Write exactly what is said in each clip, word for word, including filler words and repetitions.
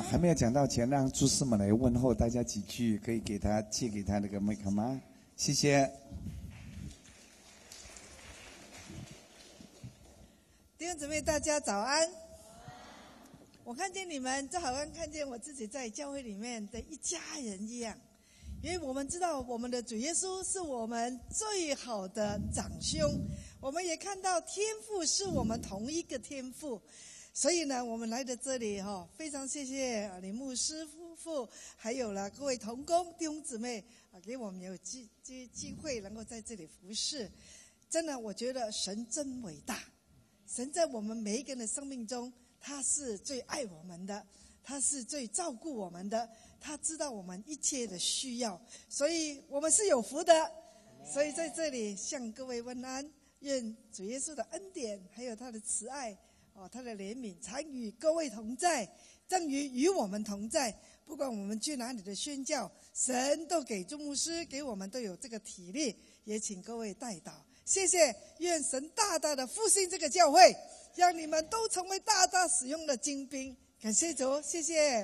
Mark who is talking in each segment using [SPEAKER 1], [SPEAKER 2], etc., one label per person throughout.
[SPEAKER 1] 还没有讲到前，让朱师母来问候大家几句，可以给他借给他那个麦克吗？谢谢。
[SPEAKER 2] 弟兄姊妹，大家早安。我看见你们，就好像看见我自己在教会里面的一家人一样，因为我们知道我们的主耶稣是我们最好的长兄，我们也看到天父是我们同一个天父，所以呢，我们来到这里哈，非常谢谢李牧师夫妇，还有了各位同工弟兄姊妹啊，给我们有机机机会能够在这里服侍。真的，我觉得神真伟大，神在我们每一个人的生命中，他是最爱我们的，他是最照顾我们的，他知道我们一切的需要，所以我们是有福的。所以在这里向各位问安，愿主耶稣的恩典还有他的慈爱哦，他的怜悯常与各位同在，正与与我们同在。不管我们去哪里的宣教，神都给朱牧师给我们都有这个体力，也请各位代祷。谢谢，愿神大大的复兴这个教会，让你们都成为大大使用的精兵。感谢主，谢谢。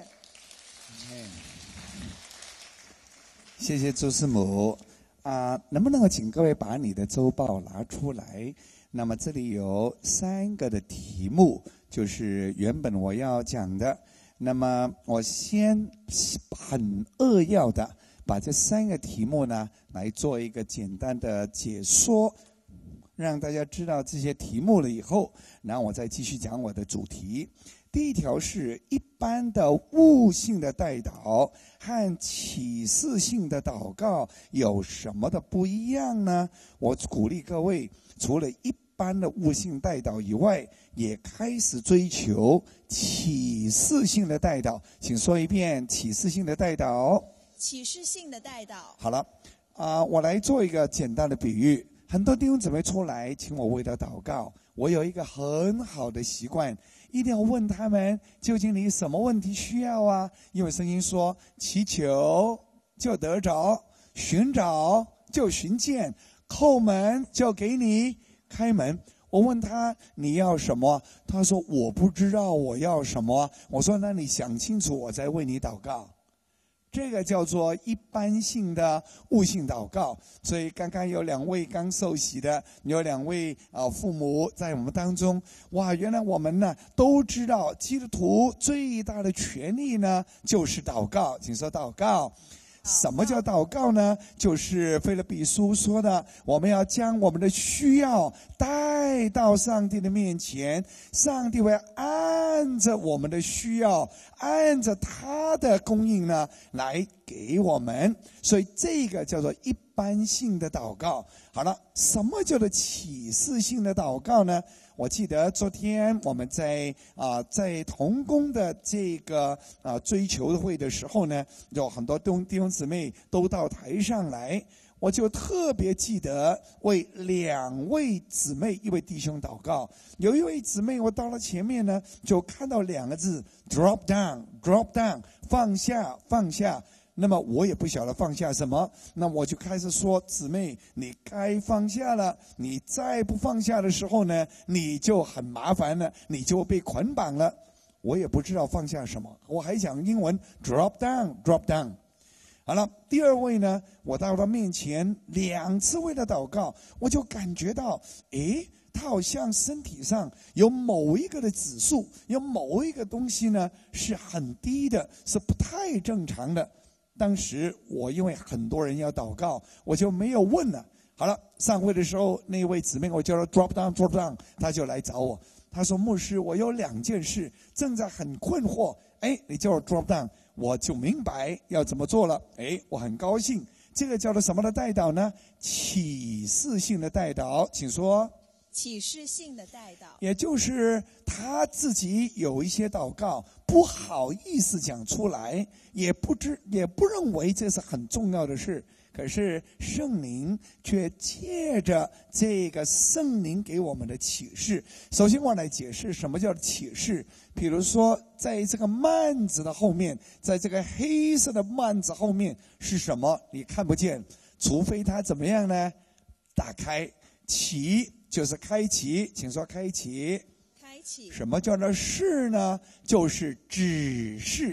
[SPEAKER 1] 谢谢朱师母啊，能不能够请各位把你的周报拿出来？那么这里有三个的题目，就是原本我要讲的。那么我先很扼要的把这三个题目呢来做一个简单的解说，让大家知道这些题目了以后，然后我再继续讲我的主题。第一条是一般的悟性的代祷和启示性的祷告有什么的不一样呢？我鼓励各位，除了一般的悟性代祷以外，也开始追求启示性的代祷。请说一遍启示性的代祷。
[SPEAKER 3] 启示性的代祷。
[SPEAKER 1] 好了，啊、呃，我来做一个简单的比喻。很多弟兄姊妹出来请我为他祷告，我有一个很好的习惯，一定要问他们究竟你什么问题需要啊？因为圣经说，祈求就得着，寻找就寻见，叩门就给你开门。我问他你要什么？他说我不知道我要什么。我说那你想清楚，我再为你祷告。这个叫做一般性的悟性祷告。所以刚刚有两位刚受洗的，有两位啊、呃、父母在我们当中。哇，原来我们呢都知道，基督徒最大的权利呢就是祷告。请说祷告。什么叫祷告呢？就是腓立比书说的，我们要将我们的需要带到上帝的面前，上帝会按着我们的需要，按着他的供应呢来给我们。所以这个叫做一般性的祷告。好了，什么叫做启示性的祷告呢？我记得昨天我们在啊、呃、在同工的这个啊、呃、追求会的时候呢，有很多弟兄弟兄姊妹都到台上来，我就特别记得为两位姊妹一位弟兄祷告。有一位姊妹，我到了前面呢，就看到两个字 drop down drop down 放下放下。那么我也不晓得放下什么，那我就开始说，姊妹，你该放下了，你再不放下的时候呢，你就很麻烦了，你就被捆绑了。我也不知道放下什么，我还讲英文 drop down drop down。 好了，第二位呢，我到他面前两次为他祷告，我就感觉到，诶，他好像身体上有某一个的指数，有某一个东西呢是很低的，是不太正常的。当时我因为很多人要祷告，我就没有问了。好了，上会的时候，那位姊妹我叫她 drop down drop down， 她就来找我，她说牧师，我有两件事正在很困惑，哎，你叫我 drop down， 我就明白要怎么做了。哎，我很高兴。这个叫做什么的代祷呢？启示性的代祷。请说。
[SPEAKER 3] 启示性的代祷，
[SPEAKER 1] 也就是他自己有一些祷告不好意思讲出来，也不知也不认为这是很重要的事，可是圣灵却借着这个圣灵给我们的启示。首先我来解释什么叫启示。比如说在这个幔子的后面，在这个黑色的幔子后面是什么？你看不见，除非它怎么样呢？打开。启就是开启，请说开启。
[SPEAKER 3] 开启。
[SPEAKER 1] 什么叫做示呢？就是指示。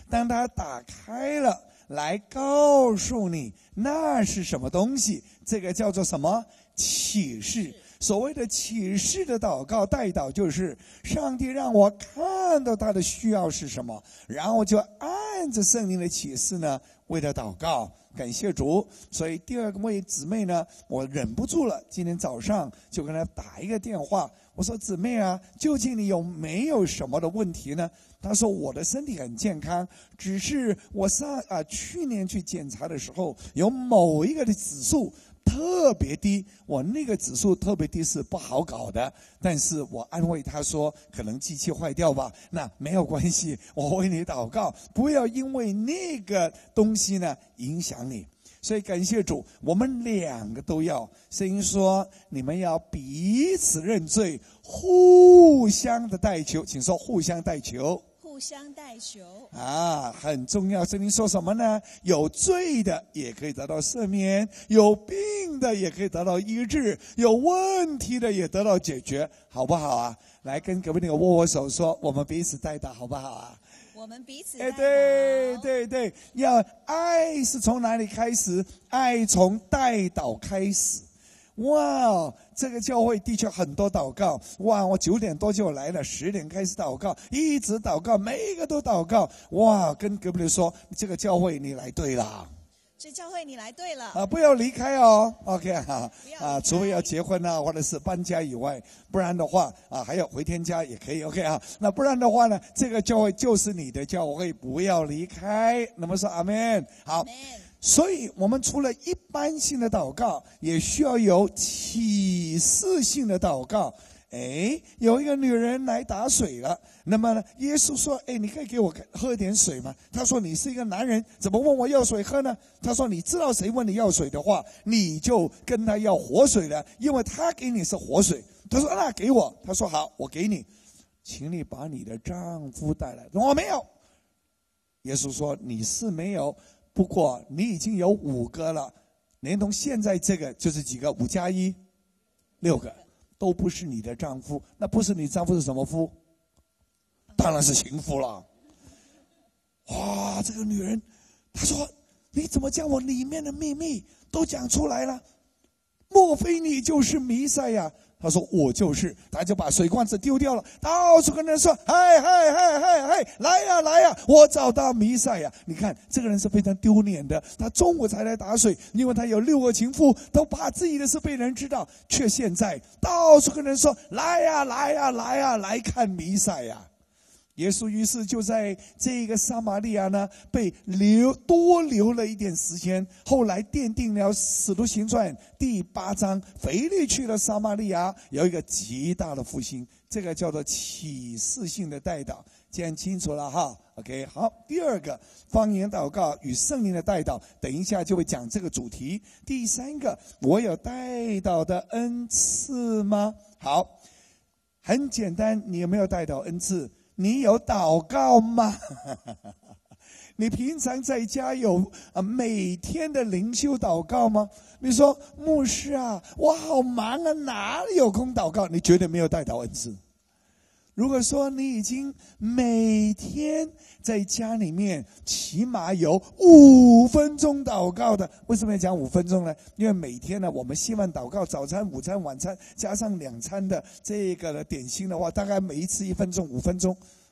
[SPEAKER 1] 当他打开了，来告诉你那是什么东西，这个叫做什么？启示。所谓的启示的祷告代祷，就是上帝让我看到他的需要是什么，然后我就按着圣灵的启示呢为他祷告。感谢主。所以第二个位姊妹呢，我忍不住了，今天早上就跟她打一个电话，我说姊妹啊，究竟你有没有什么的问题呢？她说我的身体很健康，只是我上啊去年去检查的时候，有某一个的指数特别低，我那个指数特别低是不好搞的，但是我安慰他说可能机器坏掉吧，那没有关系，我为你祷告，不要因为那个东西呢影响你。所以感谢主，我们两个都要。圣经说你们要彼此认罪，互相的代求，请说互相代求。
[SPEAKER 3] 互相代求
[SPEAKER 1] 啊，很重要。圣经说什么呢？有罪的也可以得到赦免，有病的也可以得到医治，有问题的也得到解决，好不好啊？来跟隔壁那个握握手说，我们彼此代祷，好不好啊？
[SPEAKER 3] 我们彼此代祷。
[SPEAKER 1] 哎，对对对，要爱是从哪里开始？爱从代祷开始。哇，这个教会的确很多祷告。哇，我九点多就来了，十点开始祷告，一直祷告，每一个都祷告。哇，跟隔壁的说，这个教会你来对了。
[SPEAKER 3] 这教会你来对了
[SPEAKER 1] 啊，不要离开哦 ，OK 哈啊，
[SPEAKER 3] 不要离开
[SPEAKER 1] 除非要结婚啊，或者是搬家以外，不然的话啊，还有回天家也可以 ，OK 啊。那不然的话呢，这个教会就是你的教会，不要离开。那么说阿们，好。
[SPEAKER 3] Amen。
[SPEAKER 1] 所以我们除了一般性的祷告，也需要有启示性的祷告。哎，有一个女人来打水了，那么呢，耶稣说：“哎，你可以给我喝点水吗？”他说：“你是一个男人，怎么问我要水喝呢？”他说：“你知道谁问你要水的话，你就跟他要活水了，因为他给你是活水。”他说：“那给我。”他说：“好，我给你，请你把你的丈夫带来。”我没有。耶稣说：“你是没有。不过你已经有五个了，连同现在这个就是几个？五加一，六个，都不是你的丈夫。那不是你丈夫是什么夫？当然是情夫了。哇，这个女人，她说：“你怎么将我里面的秘密都讲出来了？莫非你就是弥赛亚？”他说：“我就是。”他就把水罐子丢掉了，到处跟人说：“嗨嗨嗨嗨嗨，来呀来呀，我找到弥赛亚！”你看这个人是非常丢脸的，他中午才来打水，因为他有六个情妇，都怕自己的事被人知道，却现在到处跟人说：“来呀来呀来呀，来看弥赛亚！”耶稣于是就在这个撒玛利亚呢，被留多留了一点时间。后来奠定了《使徒行传》第八章，腓力去了撒玛利亚，有一个极大的复兴。这个叫做启示性的代祷，讲清楚了哈。OK， 好，第二个方言祷告与圣灵的代祷，等一下就会讲这个主题。第三个，我有代祷的恩赐吗？好，很简单，你有没有代祷恩赐？你有祷告吗？你平常在家有啊每天的灵修祷告吗？你说牧师啊，我好忙啊，哪里有空祷告？你绝对没有代祷恩赐。如果说你已经每天在家里面起码有五分钟祷告的，为什么要讲五分钟呢？因为每天呢，我们希望祷告早餐、午餐、晚餐加上两餐的这个的点心的话，大概每一次一分钟、五分钟。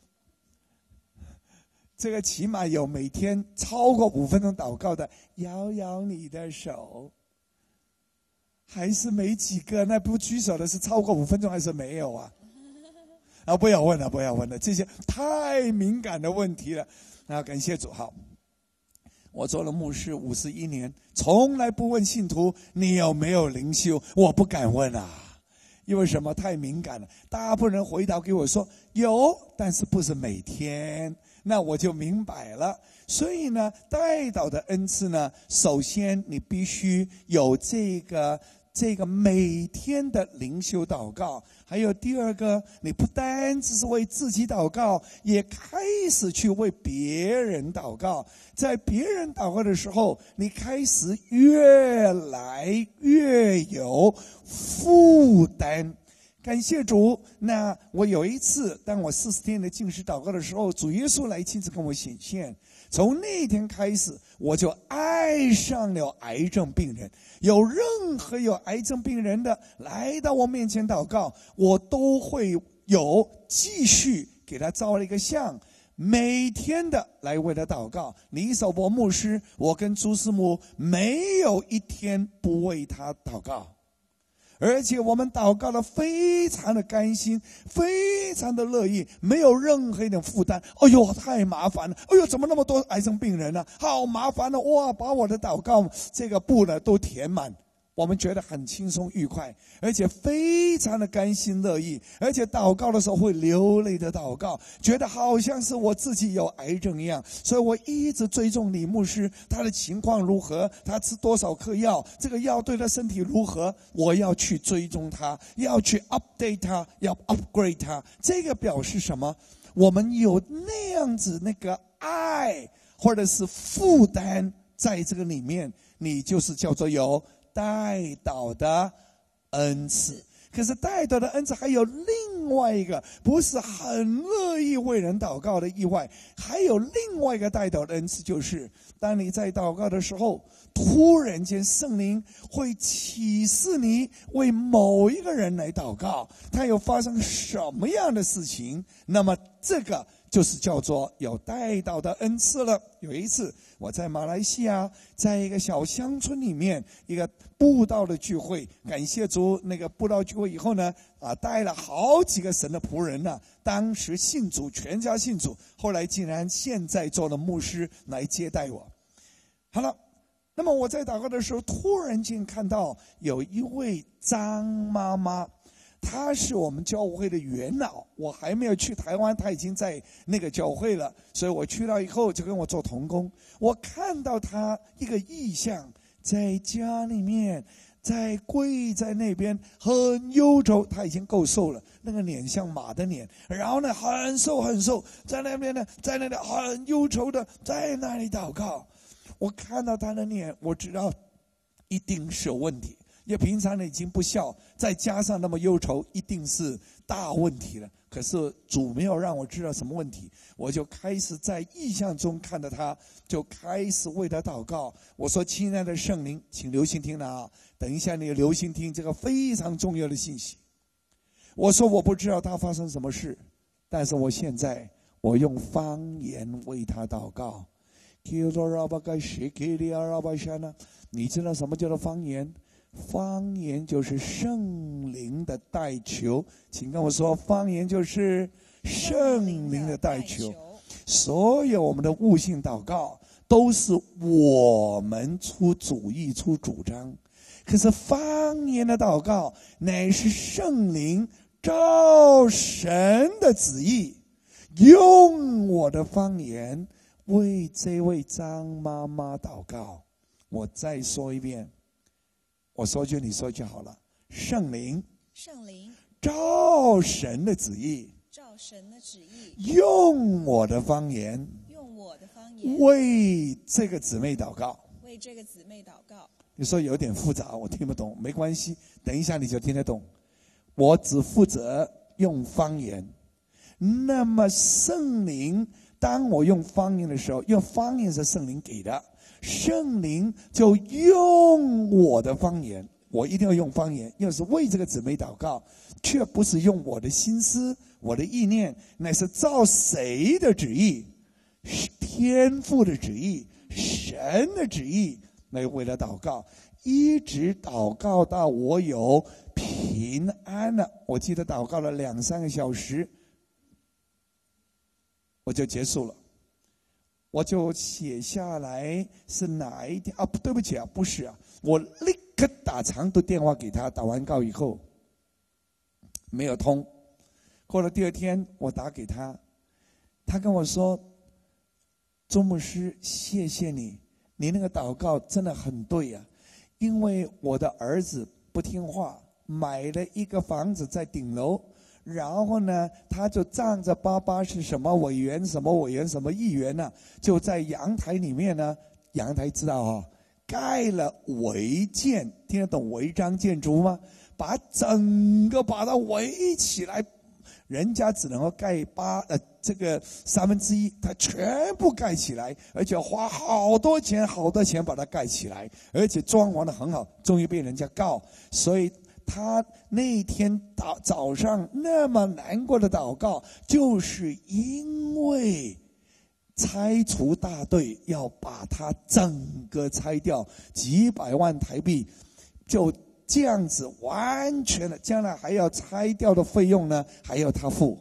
[SPEAKER 1] 这个起码有每天超过五分钟祷告的，摇摇你的手。还是没几个？那不举手的是超过五分钟还是没有啊？啊，不要问了，不要问了，这些太敏感的问题了。啊，感谢主。好，我做了牧师五十一年，从来不问信徒你有没有灵修，我不敢问啊，因为什么？太敏感了。大部分人回答给我说有，但是不是每天，那我就明白了。所以呢，代祷的恩赐呢，首先你必须有这个这个每天的灵修祷告。还有第二个，你不单只是为自己祷告，也开始去为别人祷告。在别人祷告的时候，你开始越来越有负担。 感谢主。那我有一次，当我四十天的禁食祷告的时候，主耶稣来亲自跟我显现。从那天开始，我就爱上了癌症病人。有任何有癌症病人的来到我面前祷告，我都会有继续给他照了一个相，每天的来为他祷告。李守博牧师，我跟朱师母没有一天不为他祷告。而且我们祷告的非常的甘心，非常的乐意，没有任何一点负担。哎呦，太麻烦了！哎呦，怎么那么多癌症病人呢、啊？好麻烦了！哇，把我的祷告这个布呢都填满。我们觉得很轻松愉快，而且非常的甘心乐意，而且祷告的时候会流泪的祷告，觉得好像是我自己有癌症一样。所以我一直追踪李牧师，他的情况如何，他吃多少颗药，这个药对他身体如何，我要去追踪他，要去 update 他，要 upgrade 他。这个表示什么？我们有那样子那个爱或者是负担在这个里面，你就是叫做有代祷的恩赐。可是代祷的恩赐还有另外一个，不是很乐意为人祷告的意外，还有另外一个代祷的恩赐，就是当你在祷告的时候，突然间圣灵会启示你为某一个人来祷告，他有发生什么样的事情，那么这个就是叫做有代祷的恩赐了。有一次我在马来西亚，在一个小乡村里面，一个布道的聚会，感谢主，那个布道聚会以后呢，啊，带了好几个神的仆人呢、啊，当时信主，全家信主，后来竟然现在做了牧师来接待我。好了，那么我在祷告的时候，突然间看到有一位张妈妈，他是我们教会的元老，我还没有去台湾，他已经在那个教会了，所以我去到以后就跟我做同工。我看到他一个异象，在家里面，在跪在那边很忧愁，他已经够瘦了，那个脸像马的脸，然后呢很瘦很瘦，在那边呢，在那里很忧愁的在那里祷告。我看到他的脸，我知道一定是有问题。因为平常呢已经不孝，再加上那么忧愁，一定是大问题了。可是主没有让我知道什么问题，我就开始在异象中看到他，就开始为他祷告。我说：“亲爱的圣灵，请留心听了啊！等一下你留心听这个非常重要的信息。”我说：“我不知道他发生什么事，但是我现在我用方言为他祷告。”你知道什么叫做方言？方言就是圣灵的代求，请跟我说，方言就是圣灵的代求。所有我们的悟性祷告都是我们出主意出主张，可是方言的祷告乃是圣灵照神的旨意，用我的方言为这位张妈妈祷告。我再说一遍，我说句你说句好了，圣灵
[SPEAKER 3] 圣灵
[SPEAKER 1] 照神的旨意，
[SPEAKER 3] 照神的旨意，
[SPEAKER 1] 用我的方言，
[SPEAKER 3] 用我的方言
[SPEAKER 1] 为这个姊妹祷告。
[SPEAKER 3] 为这个姊妹祷告。
[SPEAKER 1] 你说有点复杂，我听不懂，没关系，等一下你就听得懂。我只负责用方言。那么圣灵，当我用方言的时候，用方言是圣灵给的，圣灵就用我的方言，我一定要用方言，因为是为这个姊妹祷告，却不是用我的心思、我的意念，乃是照谁的旨意？天父的旨意，神的旨意来为了祷告，一直祷告到我有平安了。我记得祷告了两三个小时，我就结束了。我就写下来是哪一天啊？对不起啊，不是啊，我立刻打长途电话给他，打完告以后没有通。过了第二天我打给他，他跟我说：“周牧师，谢谢你，你那个祷告真的很对啊，因为我的儿子不听话，买了一个房子在顶楼。”然后呢，他就仗着爸爸是什么委员、什么委员、什么议员呢、啊，就在阳台里面呢，阳台知道啊、哦，盖了违建，听得懂违章建筑吗？ 把整个把它围起来。人家只能够盖八呃这个三分之一，他全部盖起来，而且花好多钱好多钱把它盖起来，而且装潢的很好，终于被人家告，所以他那天早早上那么难过的祷告，就是因为拆除大队要把它整个拆掉，几百万台币就。这样子完全的，将来还要拆掉的费用呢，还要他付。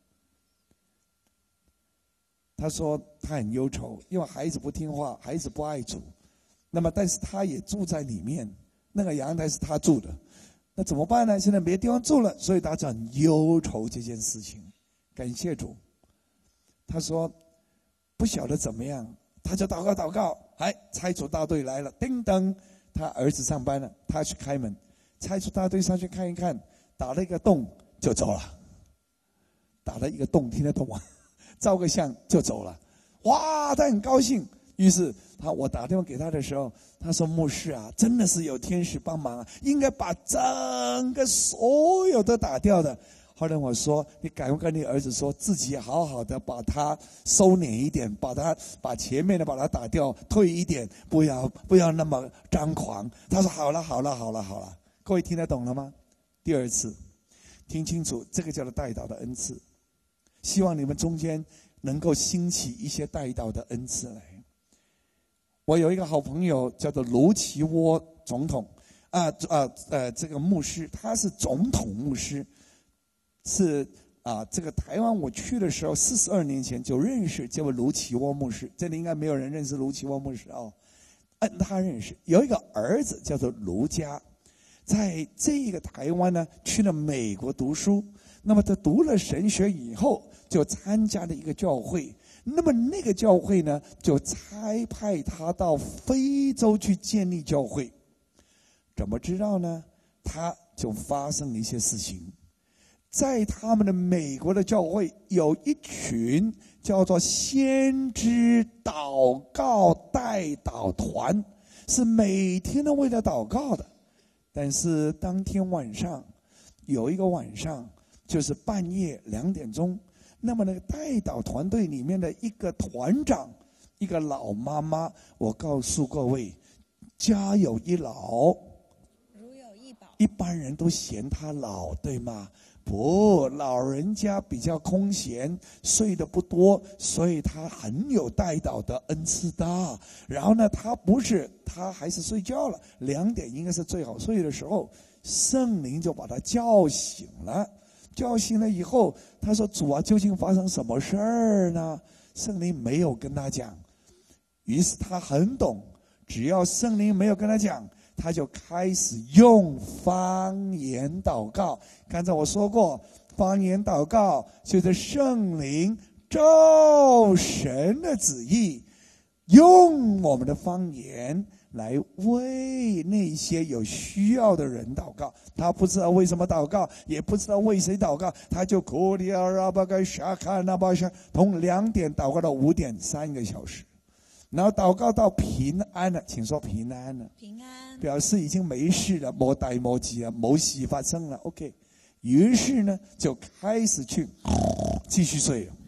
[SPEAKER 1] 他说他很忧愁，因为孩子不听话，孩子不爱主。那么，但是他也住在里面，那个阳台是他住的，那怎么办呢？现在没地方住了，所以他就很忧愁这件事情。感谢主，他说不晓得怎么样，他就祷告祷告，哎，拆除大队来了，叮当。他儿子上班了，他去开门，拆除大队上去看一看，打了一个洞就走了。打了一个洞，听得懂吗？照个相就走了。哇，他很高兴。于是他我打电话给他的时候，他说：“牧师啊，真的是有天使帮忙啊，应该把整个所有都打掉的。”后来我说：“你赶快跟你儿子说，自己好好的把它收敛一点，把它把前面的把它打掉，退一点，不要不要那么张狂。”他说：“好了，好了，好了，好了。”各位听得懂了吗？第二次，听清楚，这个叫做代祷的恩赐。希望你们中间能够兴起一些代祷的恩赐来。我有一个好朋友叫做卢奇窝总统，啊啊呃，这个牧师，他是总统牧师。是啊，这个台湾我去的时候，四十二年前就认识这位卢奇窝牧师。这里应该没有人认识卢奇窝牧师哦，按他认识。有一个儿子叫做卢家，在这个台湾呢去了美国读书。那么他读了神学以后，就参加了一个教会。那么那个教会呢，就差派他到非洲去建立教会。怎么知道呢？他就发生了一些事情。在他们的美国的教会，有一群叫做先知祷告代祷团，是每天都为了祷告的。但是当天晚上，有一个晚上，就是半夜两点钟，那么那个代祷团队里面的一个团长，一个老妈妈，我告诉各位，家有一老，
[SPEAKER 3] 如有一宝。
[SPEAKER 1] 一般人都嫌他老，对吗？不，老人家比较空闲，睡得不多，所以他很有代祷的恩赐的。然后呢，他不是，他还是睡觉了，两点应该是最好睡的时候，圣灵就把他叫醒了。叫醒了以后，他说：“主啊，究竟发生什么事儿呢？”圣灵没有跟他讲，于是他很懂，只要圣灵没有跟他讲，他就开始用方言祷告。刚才我说过，方言祷告就是圣灵照神的旨意，用我们的方言来为那些有需要的人祷告。他不知道为什么祷告，也不知道为谁祷告，他就库里阿拉巴盖沙卡那巴沙，从两点祷告到五点，三个小时。然后祷告到平安了，请说平安了。
[SPEAKER 3] 平安，
[SPEAKER 1] 表示已经没事了，没呆没急了，没事发生了。OK， 于是呢，就开始去继续睡了。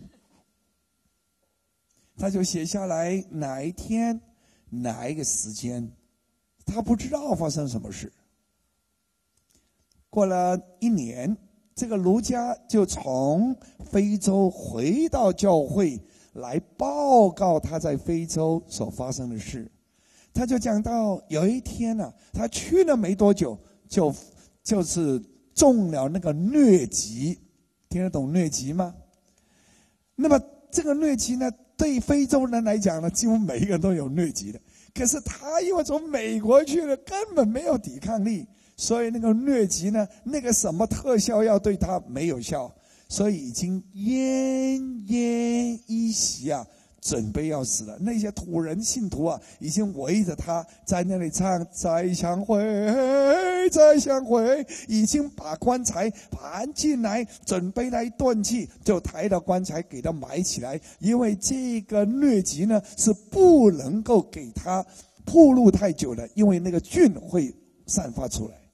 [SPEAKER 1] 他就写下来哪一天、哪一个时间，他不知道发生什么事。过了一年，这个卢家就从非洲回到教会来报告他在非洲所发生的事。他就讲到有一天呢、啊，他去了没多久，就就是中了那个疟疾。听得懂疟疾吗？那么这个疟疾呢，对非洲人来讲呢，几乎每一个人都有疟疾的。可是他因为从美国去了，根本没有抵抗力，所以那个疟疾呢，那个什么特效药对他没有效，所以已经奄奄一息啊，准备要死了。那些土人信徒啊，已经围着他在那里唱再相会再相会，已经把棺材搬进来，准备来断气，就抬到棺材给他埋起来。因为这个疟疾呢，是不能够给他暴露太久的，因为那个菌会散发出来。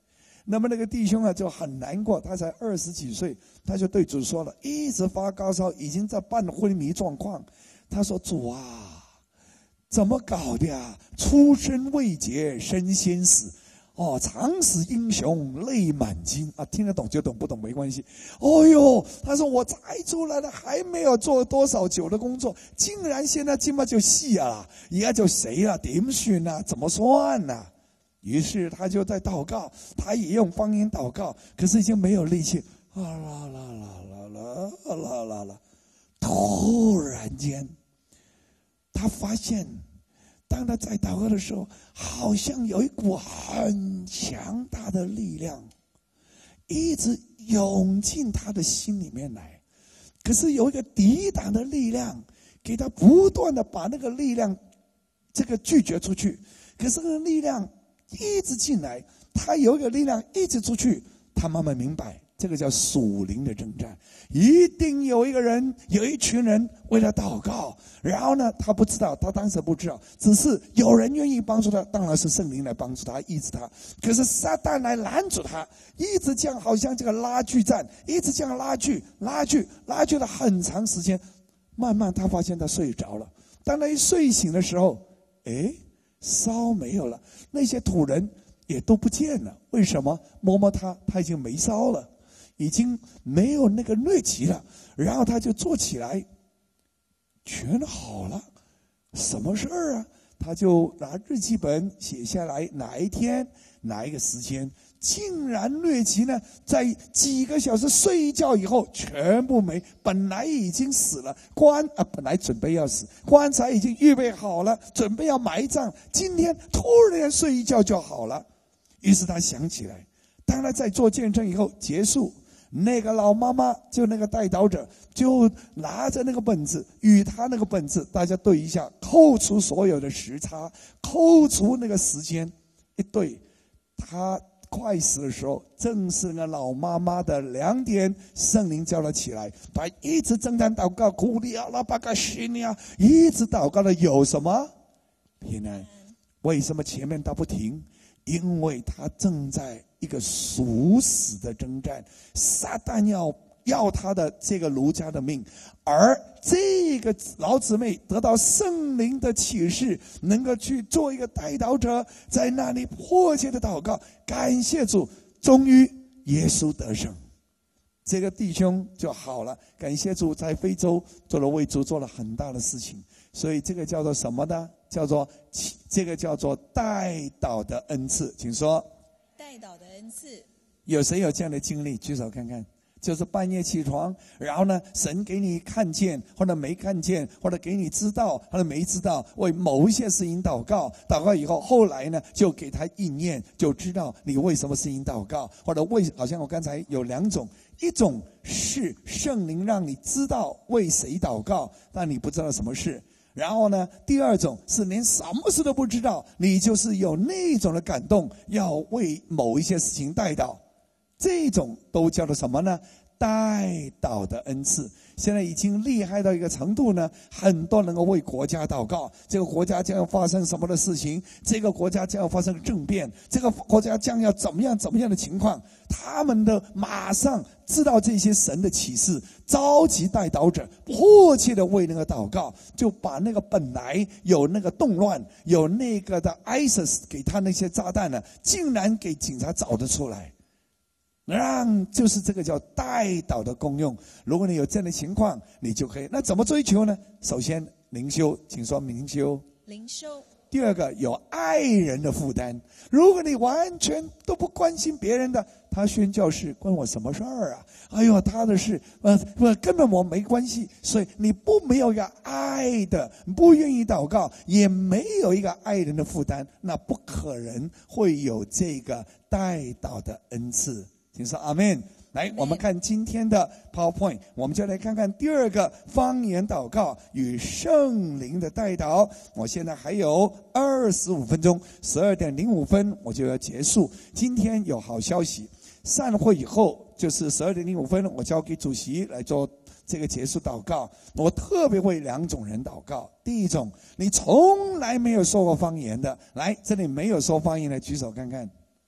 [SPEAKER 1] 那么那个弟兄啊就很难过，他才二十几岁，他就对主说了，一直发高烧，已经在半昏迷状况。他说：“主啊，怎么搞的啊？出身未捷身先死，哦，常使英雄泪满襟啊！听得懂就懂，不懂没关系。哦哟，他说我才出来了，还没有做多少久的工作，竟然现在今嘛就死啊，而家就死了，點算啊？怎麼算呢、啊？”於是他就在禱告，他也用方言禱告，可是已經沒有力氣。啊啦啦啦啦啦啦啦啦！突然間，他發現，當他在禱告的時候，好像有一股很強大的力量，一直湧進他的心裡面來。可是有一個抵擋的力量，給他不斷的把那個力量，這個拒絕出去。可是那個力量一直進來，他有一個力量一直出去，他慢慢明白，這個叫屬靈的征戰。一定有一個人，有一群人為他禱告，然後呢，他不知道，他當時不知道，只是有人願意幫助他，當然是聖靈來幫助他，醫治他。可是撒旦來攔住他，一直這樣，好像這個拉鋸戰，一直這樣拉鋸，拉鋸，拉鋸了很長時間。慢慢他發現他睡着了，當他一睡醒的時候，誒，燒沒有了，那些土人也都不見了。為什麼？摸摸他，他已經沒燒了，已經沒有那個瘧疾了。然後他就坐起來，全好了。什麼事兒啊？他就拿日記本寫下來，哪一天哪一個時間，竟然瘧疾呢，在幾個小時睡一覺以後全部沒。本來已經死了，棺啊，本來準備要死，棺材已經預備好了，準備要埋葬，今天突然睡一覺就好了。於是他想起來，當他在做見證以後結束，那個老媽媽就那個代禱者就拿着那個本子，與他那個本子大家對一下，扣除所有的時差，扣除那個時間，一對，他快死的時候，正是那個老媽媽的兩點，聖靈叫他起來，他一直征戰禱告，苦力啊拉巴嘎西尼啊，一直禱告的有什麼平安？為什麼前面他不停？因為他正在一個屬死的征戰，撒旦要要他的這個儒家的命，而這個老姊妹得到聖靈的啟示，能夠去做一個代禱者，在那裡迫切的禱告，感謝主，終於耶穌得勝，這個弟兄就好了。感謝主，在非洲做了為主做了很大的事情，所以這個叫做什麼呢？叫做這個叫做代禱的恩賜。請說
[SPEAKER 3] 代禱的恩賜。
[SPEAKER 1] 有誰有這樣的經歷？舉手看看。就是半夜起床，然後呢，神給你看見或者沒看見，或者給你知道或者沒知道，為某一些事情禱告，禱告以後，後來呢就給他應驗，就知道你為什麼事情禱告，或者為好像我剛才有兩種，一種是聖靈讓你知道為誰禱告，但你不知道什麼事。然後呢，第二種是連什麼事都不知道，你就是有那種的感動，要為某一些事情代禱。這種都叫做什麼呢？代禱的恩賜。現在已經厲害到一個程度呢，很多能夠為國家禱告，這個國家將要發生什麼的事情，這個國家將要發生政變，這個國家將要怎麼樣怎麼樣的情況，他們的馬上知道這些神的啟示，召集代禱者，迫切的為那個禱告，就把那個本來有那個動亂，有那個的 ISIS 給他那些炸彈呢，竟然給警察找得出來。讓就是這個叫代禱的功用。如果你有這樣的情況，你就可以。那怎麼追求呢？首先靈修，請說靈修。
[SPEAKER 3] 靈修。
[SPEAKER 1] 第二個有愛人的負擔。如果你完全都不關心別人的，他宣教士關我什麼事兒啊？哎呦，他的事，呃，不，根本我沒關係。所以你不沒有一個愛的，不願意禱告，也沒有一個愛人的負擔，那不可能會有這個代禱的恩賜。請說阿們。來，我們看今天的 PowerPoint， 我們就來看看第二個方言禱告與聖靈的代禱。我現在還有二十五分鐘，十二點零五分我就要結束。今天有好消息，散會以後就是十二點零五分，我交給主席來做這個結束禱告。我特別為兩種人禱告。第一種，你從來沒有說過方言的，來，這裡沒有說方言的舉手看看。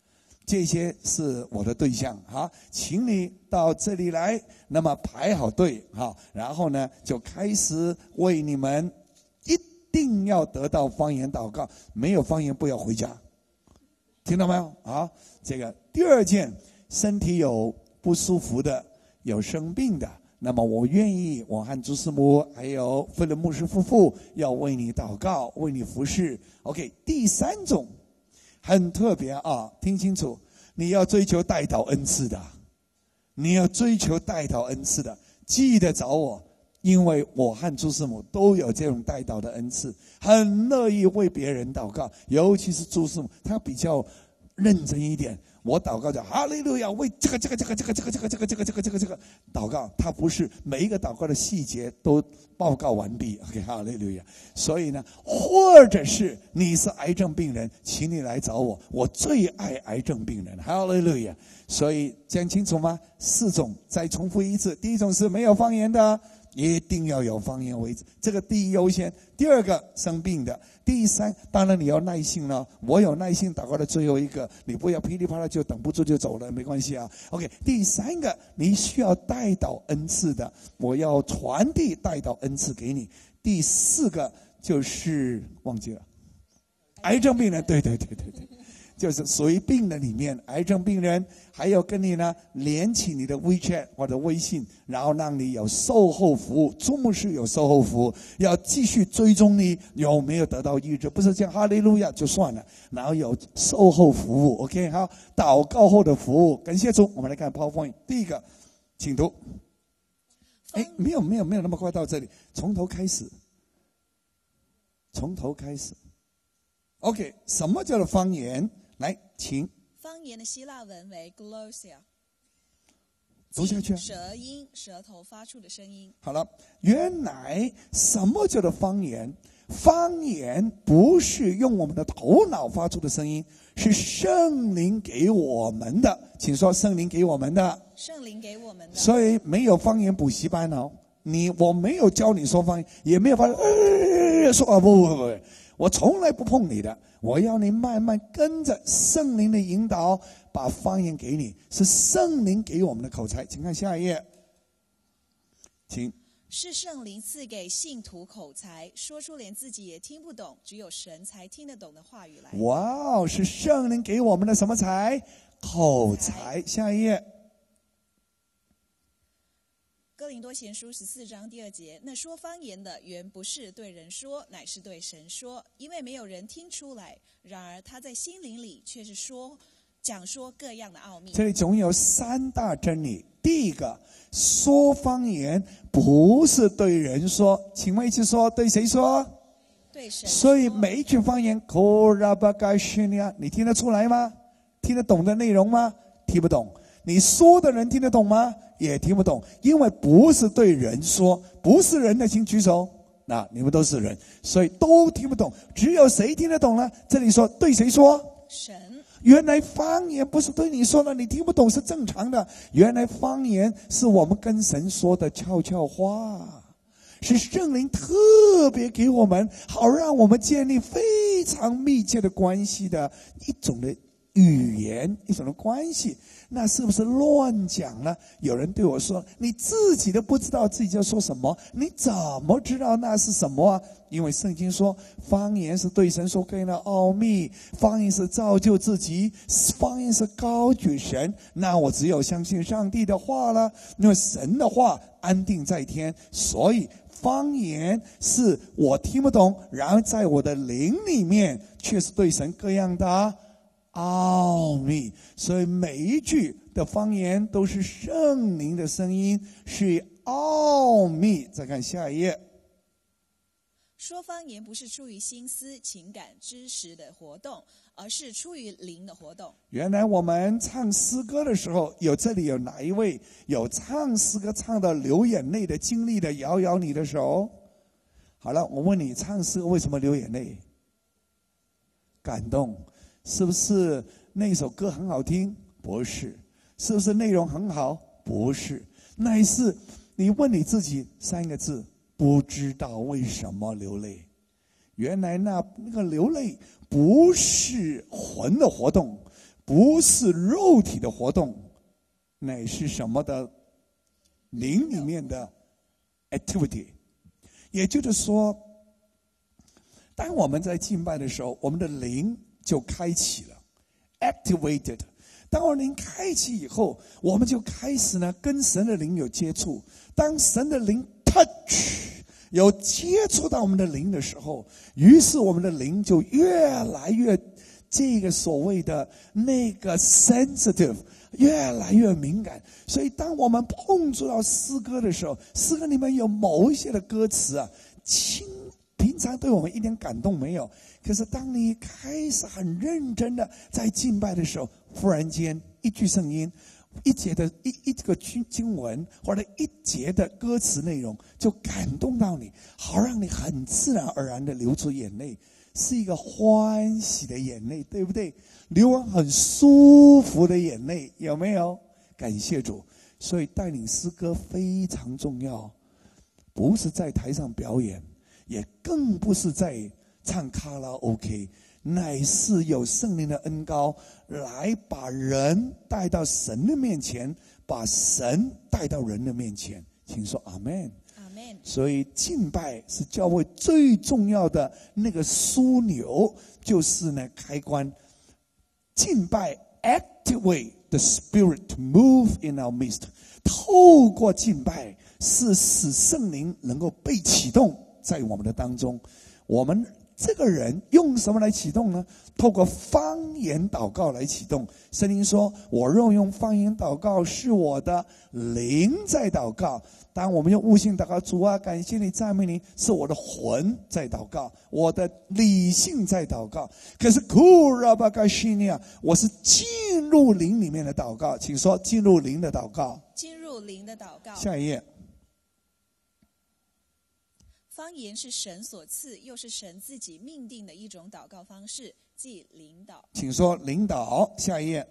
[SPEAKER 1] 这些是我的对象哈，请你到这里来，那么排好队哈，然后呢就开始为你们一定要得到方言祷告，没有方言不要回家，听到没有啊？这个第二件，身体有不舒服的，有生病的，那么我愿意，我和朱师母还有菲勒牧师夫妇要为你祷告，为你服侍。OK， 第三种很特别啊，听清楚，你要追求代祷恩赐的，你要追求代祷恩赐的，记得找我，因为我和朱师母都有这种代祷的恩赐，很乐意为别人祷告，尤其是朱师母，她比较认真一点。我祷告叫哈利路亚，为这个这个这个这个这个这个这个这个这个这个这个祷告，他不是每一个祷告的细节都报告完毕。OK， 哈利路亚。所以呢，或者是你是癌症病人，请你来找我，我最爱癌症病人。哈利路亚。所以讲清楚吗？四种，再重复一次。第一种是没有方言的，一定要有方言为止，这个第一优先。第二个生病的，第三当然你要耐心了，我有耐心祷告的最后一个，你不要噼里啪啦就等不住就走了，没关系啊。OK， 第三个你需要代祷恩赐的，我要传递代祷恩赐给你。第四个就是忘记了，癌症病人，对对对对对。就是属于病人里面，癌症病人还要跟你呢连起你的 WeChat 或者微信，然后让你有售后服务，朱牧师有售后服务，要继续追踪你有没有得到医治，不是讲哈利路亚就算了，然后有售后服务 ，OK， 好，祷告后的服务，感谢主。我们来看 PowerPoint， 第一个，请读。哎，没有没有没有那么快到这里，从头开始，从头开始。OK， 什么叫做方言？来，请。
[SPEAKER 3] 方言的希腊文为 Glosia，
[SPEAKER 1] 读下去啊。
[SPEAKER 3] 舌音，舌头发出的声音。
[SPEAKER 1] 好了，原来什么叫做方言？方言不是用我们的头脑发出的声音，是圣灵给我们的。请说，圣灵给我们的。
[SPEAKER 3] 圣灵给我们的。
[SPEAKER 1] 所以没有方言补习班哦，你我没有教你说方言，也没有发呃说啊不不不不，我从来不碰你的。我要你慢慢跟着圣灵的引导，把方言给你，是圣灵给我们的口才。请看下一页，请。
[SPEAKER 3] 是圣灵赐给信徒口才，说出连自己也听不懂，只有神才听得懂的话语来。
[SPEAKER 1] 哇，是圣灵给我们的什么才？口才。下一页。
[SPEAKER 3] 哥林多前书十四章第二节，那说方言的原不是对人说，乃是对神说，因为没有人听出来，然而他在心灵里却是说讲说各样的奥秘。
[SPEAKER 1] 这里总有三大真理。第一个，说方言不是对人说，请问一起说，对谁说？
[SPEAKER 3] 对神说。
[SPEAKER 1] 所以每一句方言，你听得出来吗？听得懂的内容吗？听不懂。你说的人听得懂吗？也听不懂，因为不是对人说，不是人的，请举手。那你们都是人，所以都听不懂。只有谁听得懂呢？这里说对谁说？
[SPEAKER 3] 神。
[SPEAKER 1] 原来方言不是对你说的，你听不懂是正常的。原来方言是我们跟神说的悄悄话，是圣灵特别给我们，好让我们建立非常密切的关系的一种的语言，一种的关系。那是不是乱讲呢？有人对我说，你自己都不知道自己在说什么，你怎么知道那是什么啊？因为圣经说，方言是对神说各样的奥秘，方言是造就自己，方言是高举神。那我只有相信上帝的话了，因为神的话安定在天，所以方言是我听不懂，然而在我的灵里面却是对神各样的奥秘。所以每一句的方言都是圣灵的声音，是奥秘。再看下一页。
[SPEAKER 3] 说方言不是出于心思、情感、知识的活动，而是出于灵的活动。
[SPEAKER 1] 原来我们唱诗歌的时候，有这里有哪一位有唱诗歌唱到流眼泪的经历的？摇摇你的手。好了，我问你，唱诗歌为什么流眼泪？感动。是不是那首歌很好听？不是。是不是内容很好？不是。乃是你问你自己三个字：不知道为什么流泪。原来那那个流泪不是魂的活动， 不是肉体的活动，乃是什么的灵里面的 activity。也就是说，当我们在敬拜的时候，我们的灵就开启了 activated。当我们灵开启以后，我们就开始呢跟神的灵有接触。当神的灵 touch 有接触到我们的灵的时候，于是我们的灵就越来越这个所谓的那个 sensitive， 越来越敏感。所以当我们碰触到诗歌的时候，诗歌里面有某一些的歌词啊，轻平常对我们一点感动没有，可是当你开始很认真的在敬拜的时候，忽然间一句声音，一节的一一个经文或者一节的歌词内容就感动到你，好让你很自然而然的流出眼泪，是一个欢喜的眼泪，对不对？流完很舒服的眼泪，有没有？感谢主。所以带领诗歌非常重要，不是在台上表演，也更不是在唱卡拉 OK， 乃是有圣灵的恩膏来把人带到神的面前，把神带到人的面前。请说阿们。
[SPEAKER 3] 阿们。
[SPEAKER 1] 所以敬拜是教会最重要的那个枢纽，就是呢开关。敬拜 activate the spirit to move in our midst， 透过敬拜是使圣灵能够被启动在我们的当中。我们这个人用什么来启动呢？透过方言祷告来启动。圣经说，我若用方言祷告，是我的灵在祷告。当我们用悟性祷告，主啊，感谢你，赞美你，是我的魂在祷告，我的理性在祷告。可是库拉巴嘎西尼亚，我是进入灵里面的祷告。请说进入灵的祷告。
[SPEAKER 3] 进入灵的祷告。
[SPEAKER 1] 下一页。
[SPEAKER 3] 方言是神所赐，又是神自己命定的一种祷告方式，即领导。
[SPEAKER 1] 请说领导。下一页。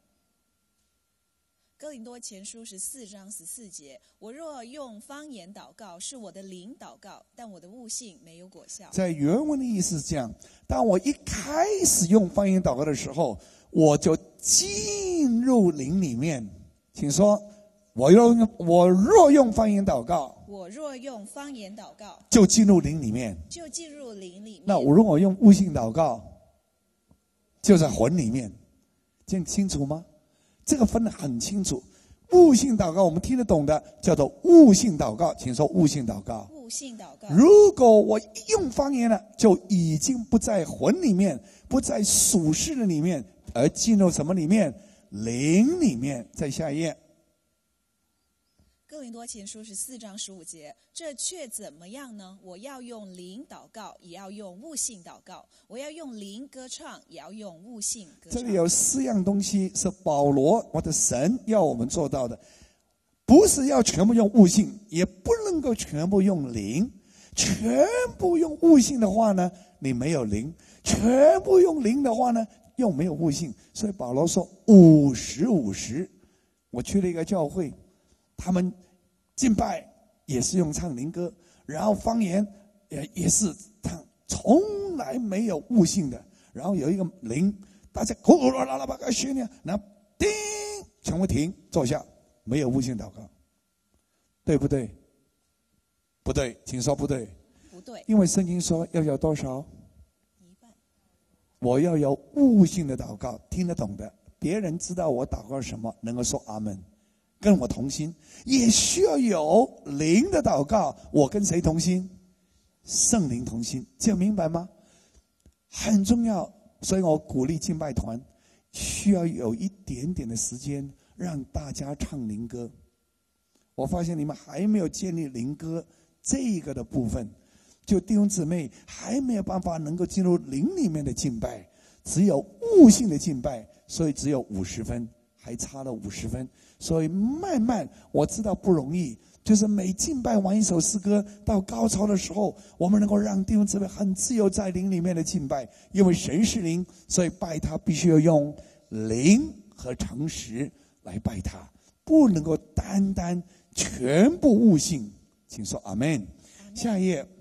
[SPEAKER 3] 哥林多前书十四章十四节，我若用方言祷告，是我的灵祷告，但我的悟性没有果效。在
[SPEAKER 1] 原文的意思是这样：当我一开始用方言祷告的时候，我就进入灵里面。请说，我若我若用方言祷告，
[SPEAKER 3] 我若用方言祷告，
[SPEAKER 1] 就进入灵里面，
[SPEAKER 3] 就进入灵里面。
[SPEAKER 1] 那我如果用悟性祷告，就在魂里面，这样清楚吗？这个分得很清楚。悟性祷告我们听得懂的叫做悟性祷告，请说悟性祷告。
[SPEAKER 3] 悟性祷告。
[SPEAKER 1] 如果我用方言了，就已经不在魂里面，不在属世的里面，而进入什么里面？灵里面。在下一页。
[SPEAKER 3] 哥林多前书十四章十五节，这却怎么样呢？我要用灵祷告，也要用悟性祷告；我要用灵歌唱，也要用悟性歌唱。
[SPEAKER 1] 这里有四样东西是保罗我的神要我们做到的，不是要全部用悟性，也不能够全部用灵。全部用悟性的话呢，你没有灵；全部用灵的话呢，又没有悟性。所以保罗说五十五十。我去了一个教会，他们敬拜也是用唱灵歌，然后方言也也是唱，从来没有悟性的。然后有一个灵，大家呼啦啦啦吧个训练，然后叮，全部停，坐下，没有悟性祷告，对不对？不对，请说不对。
[SPEAKER 3] 不对，
[SPEAKER 1] 因为圣经说要有多少？
[SPEAKER 3] 一半。
[SPEAKER 1] 我要有悟性的祷告，听得懂的，别人知道我祷告什么，能够说阿们。跟我同心，也需要有灵的祷告。我跟谁同心？圣灵同心，这样明白吗？很重要。所以我鼓励敬拜团需要有一点点的时间让大家唱灵歌。我发现你们还没有建立灵歌这个的部分，就弟兄姊妹还没有办法能够进入灵里面的敬拜，只有悟性的敬拜，所以只有五十分，还差了五十分。所以慢慢我知道不容易，就是每敬拜完一首诗歌到高潮的时候，我们能够让弟兄姊妹很自由在灵里面的敬拜。因为神是灵，所以拜他必须要用灵和诚实来拜他，不能够单单全部悟性。请说阿们。下一页。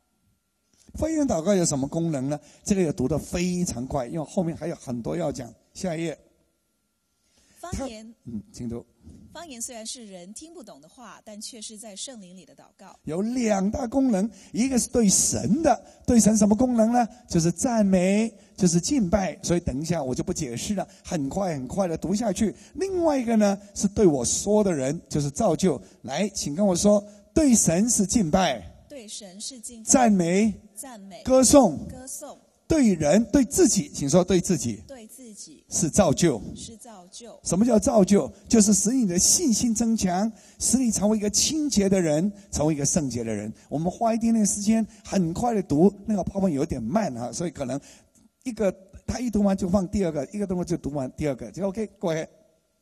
[SPEAKER 1] 方言祷告有什么功能呢？这个也读得非常快，因为后面还有很多要讲。 下一页。
[SPEAKER 3] 方言，
[SPEAKER 1] 嗯，请读。
[SPEAKER 3] 方言虽然是人听不懂的话，但却是在圣灵里的祷告。
[SPEAKER 1] 有两大功能，一个是对神的，对神什么功能呢？就是赞美，就是敬拜。所以等一下我就不解释了，很快很快的读下去。另外一个呢，是对我说的人，就是造就。来，请跟我说，对神是敬拜，
[SPEAKER 3] 对神是敬拜，
[SPEAKER 1] 赞美，
[SPEAKER 3] 赞美，
[SPEAKER 1] 歌颂，
[SPEAKER 3] 歌颂。
[SPEAKER 1] 对人，对自己，请说对自己，
[SPEAKER 3] 对自己
[SPEAKER 1] 是造就，
[SPEAKER 3] 是造就。
[SPEAKER 1] 什么叫造就？就是使你的信心增强，使你成为一个清洁的人，成为一个圣洁的人。我们花一点点时间，很快的读，那个泡泡有点慢啊，所以可能一个他一读完就放第二个，一个动作就读完第二个，就 OK。过来，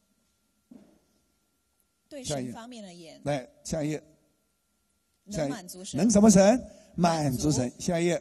[SPEAKER 3] 对神方面而言，
[SPEAKER 1] 来下一页，
[SPEAKER 3] 能满足神，
[SPEAKER 1] 能什么神？满足神。下一页。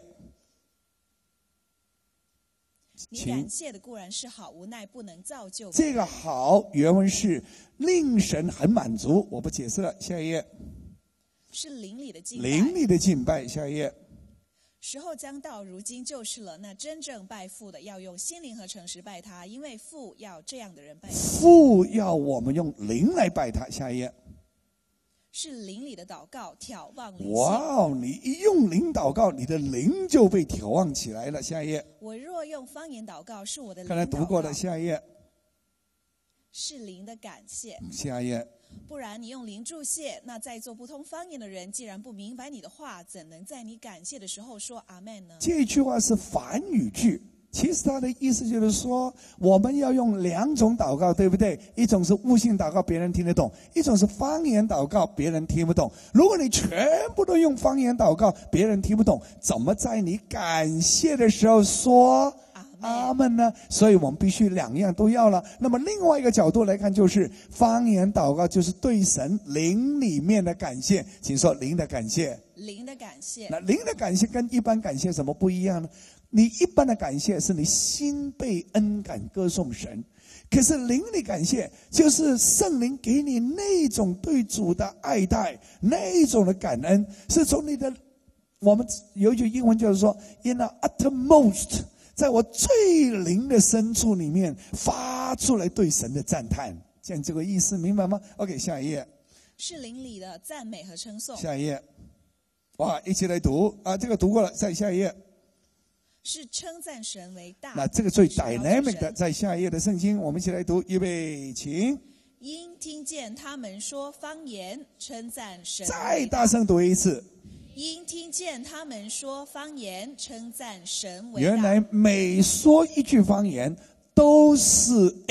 [SPEAKER 3] 你感谢的固然是好，无奈不能造就。
[SPEAKER 1] 这个好原文是令神很满足，我不解释了。下一页。
[SPEAKER 3] 是灵里的敬拜。
[SPEAKER 1] 灵里的敬拜。下一页。
[SPEAKER 3] 时候将到，如今就是了。那真正拜父的，要用心灵和诚实拜他，因为父要这样的人拜他。
[SPEAKER 1] 父要我们用灵来拜他。下一页。
[SPEAKER 3] 是灵里的祷告，眺望灵性。
[SPEAKER 1] 哇哦！你一用灵祷告，你的灵就被眺望起来了。下一页。
[SPEAKER 3] 我若用方言祷告，是我的灵祷告。
[SPEAKER 1] 刚才读过的，下一页。
[SPEAKER 3] 是灵的感谢。
[SPEAKER 1] 下一页。
[SPEAKER 3] 不然你用灵祝谢，那在座不通方言的人，既然不明白你的话，怎能在你感谢的时候说阿们呢？
[SPEAKER 1] 这句话是反语句。其实他的意思就是说，我们要用两种祷告，对不对？一种是悟性祷告，别人听得懂；一种是方言祷告，别人听不懂。如果你全部都用方言祷告，别人听不懂，怎么在你感谢的时候说阿们呢？所以我们必须两样都要了。那么另外一个角度来看，就是方言祷告就是对神灵里面的感谢。请说灵的感谢。
[SPEAKER 3] 灵的感谢。
[SPEAKER 1] 那灵的感谢跟一般感谢什么不一样呢？你一般的感谢是你心被恩感歌颂神，可是灵里感谢就是圣灵给你那种对主的爱戴，那一种的感恩，是从你的，我们有一句英文就是说 in the uttermost， 在我最灵的深处里面发出来对神的赞叹，这样这个意思明白吗？ OK， 下一页。
[SPEAKER 3] 是灵里的赞美和称颂。
[SPEAKER 1] 下一页。哇，一起来读啊！这个读过了，再下一页。
[SPEAKER 3] 是称赞神为大。
[SPEAKER 1] 那这个最 dynamic 的，在下一页的圣经，我们一起来读，预备，请。
[SPEAKER 3] 因听见他们说方言，称赞神。
[SPEAKER 1] 再大声读一次。
[SPEAKER 3] 因听见他们说方言，称赞神为大。
[SPEAKER 1] 原来每说一句方言，都是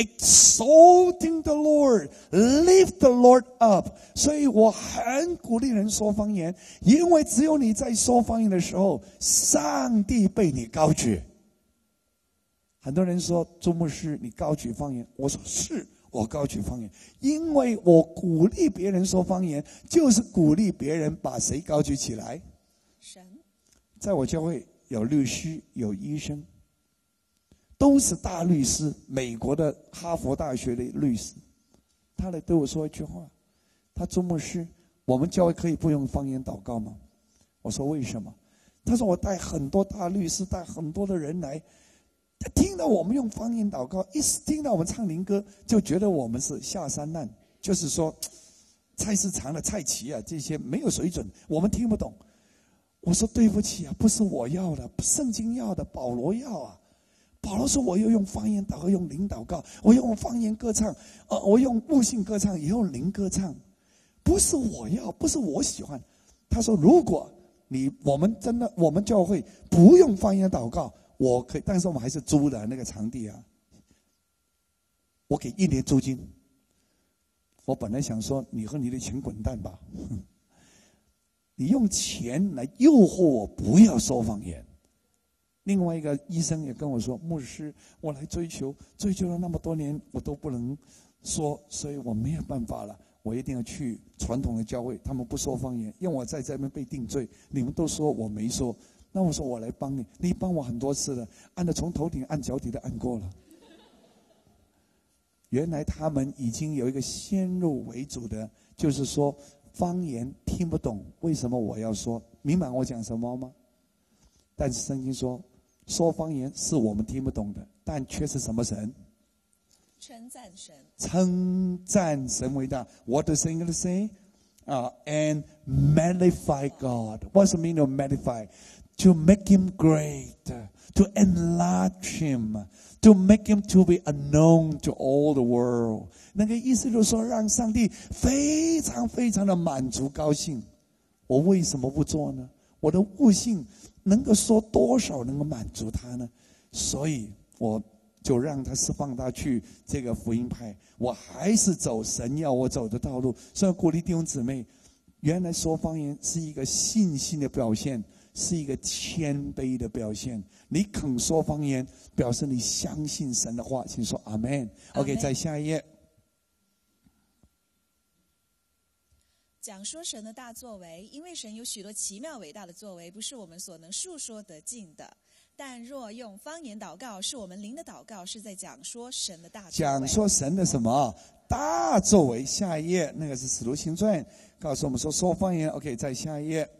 [SPEAKER 1] exalting the Lord, lift the Lord up。所以我很鼓励人说方言，因为只有你在说方言的时候，上帝被你高举。很多人说朱牧师你高举方言，我说是我高举方言，因为我鼓励别人说方言，就是鼓励别人把谁高举起来？
[SPEAKER 3] 神。
[SPEAKER 1] 在我教会有律师，有医生，都是大律师，美国的哈佛大学的律师。他来对我说一句话，他朱牧师，我们教会可以不用方言祷告吗？我说为什么？他说我带很多大律师，带很多的人来，他听到我们用方言祷告，一听到我们唱灵歌，就觉得我们是下三滥，就是说菜市场的菜畦啊，这些没有水准，我们听不懂。我说对不起啊，不是我要的，圣经要的，保罗要啊。保罗说我要用方言祷告，用灵祷告，我用方言歌唱，呃，我用悟性歌唱，也用灵歌唱，不是我要，不是我喜欢。他说如果你我们真的我们教会不用方言祷告，我可以，但是我们还是租的那个场地啊，我给一年租金。我本来想说你和你的钱滚蛋吧，你用钱来诱惑我不要说方言。另外一个医生也跟我说，牧师，我来追求追求了那么多年，我都不能说，所以我没有办法了，我一定要去传统的教会，他们不说方言，因为我在这边被定罪，你们都说我没说，那我说我来帮你，你帮我很多次了，按的从头顶按脚底的按过了。原来他们已经有一个先入为主的，就是说方言听不懂，为什么我要说？明白我讲什么吗？但是圣经说，说方言是我们听不懂的，但却是什么神？
[SPEAKER 3] 称赞神，
[SPEAKER 1] 称赞神伟大。What does English say? Uh, and magnify God. What's the meaning of magnify? To make Him great, to enlarge Him, to make Him to be unknown to all the world. 那个意思就是说，让上帝非常非常的满足高兴。我为什么不做呢？我的悟性能够说多少能够满足他呢？所以我就让他释放他去这个福音派，我还是走神要我走的道路。所以鼓励弟兄姊妹，原来说方言是一个信心的表现，是一个谦卑的表现。你肯说方言，表示你相信神的话，请说阿们。OK， 在下一页。
[SPEAKER 3] 讲说神的大作为，因为神有许多奇妙伟大的作为，不是我们所能述说得尽的。但若用方言祷告，是我们灵的祷告，是在讲说神的大作为。
[SPEAKER 1] 讲说神的什么大作为？下一页，那个是使徒行传，告诉我们说说方言。OK， 在下一页。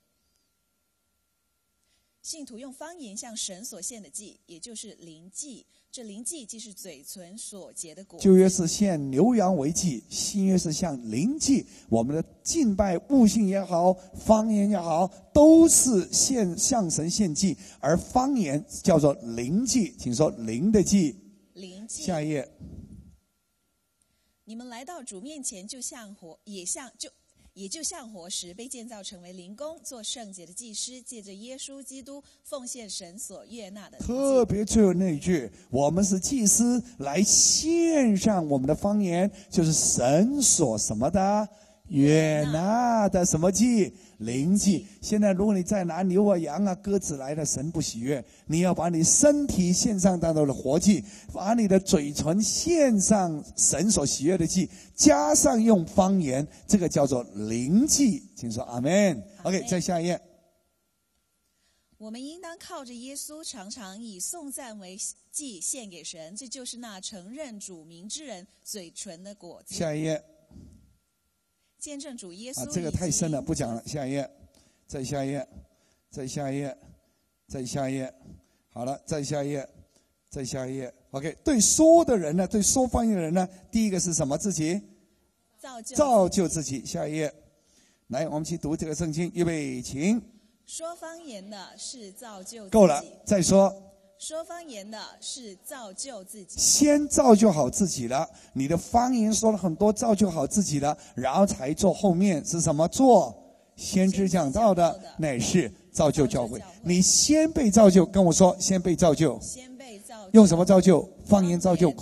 [SPEAKER 3] 信徒用方言向神所献的祭，也就是灵祭。这灵祭既是嘴唇所结的果。
[SPEAKER 1] 旧约是献牛羊为祭，新约是向灵祭。我们的敬拜悟性也好，方言也好，都是献向神献祭，而方言叫做灵祭。请说灵的祭。
[SPEAKER 3] 灵祭。
[SPEAKER 1] 下一页。
[SPEAKER 3] 你们来到主面前，就像活，也像就。也就像活石，被建造成为灵宫，做圣洁的祭司，借着耶稣基督奉献神所悦纳的。
[SPEAKER 1] 特别最后那一句，我们是祭司，来献上我们的方言，就是神所什么的悦纳的什么祭？灵祭。现在如果你再拿牛啊羊啊鸽子来的，神不喜悦。你要把你身体献上当做的活祭，把你的嘴唇献上神所喜悦的祭，加上用方言，这个叫做灵祭。请说阿们。 OK， 再下一页。
[SPEAKER 3] 我们应当靠着耶稣，常常以颂赞为祭献给神，这就是那承认主名之人嘴唇的果子。
[SPEAKER 1] 下一页。
[SPEAKER 3] 见证主耶稣、
[SPEAKER 1] 啊，这个太深了，不讲了。下一页，再下一页，再下一页，再下一页。好了，再下一页，再下一页。OK， 对说的人呢，对说方言的人呢，第一个是什么？自己
[SPEAKER 3] 造就
[SPEAKER 1] 造就自己。下一页，来，我们去读这个圣经，预备，请。
[SPEAKER 3] 说方言的是造就自己。
[SPEAKER 1] 够了，再说。
[SPEAKER 3] 说方言的是造就自己，
[SPEAKER 1] 先造就好自己了。你的方言说了很多，造就好自己了，然后才做后面是什么？做先知讲道的，乃是造就教会。你先被造就，跟我说，先被造就。
[SPEAKER 3] 先被造就。
[SPEAKER 1] 用什么造就？方言造就。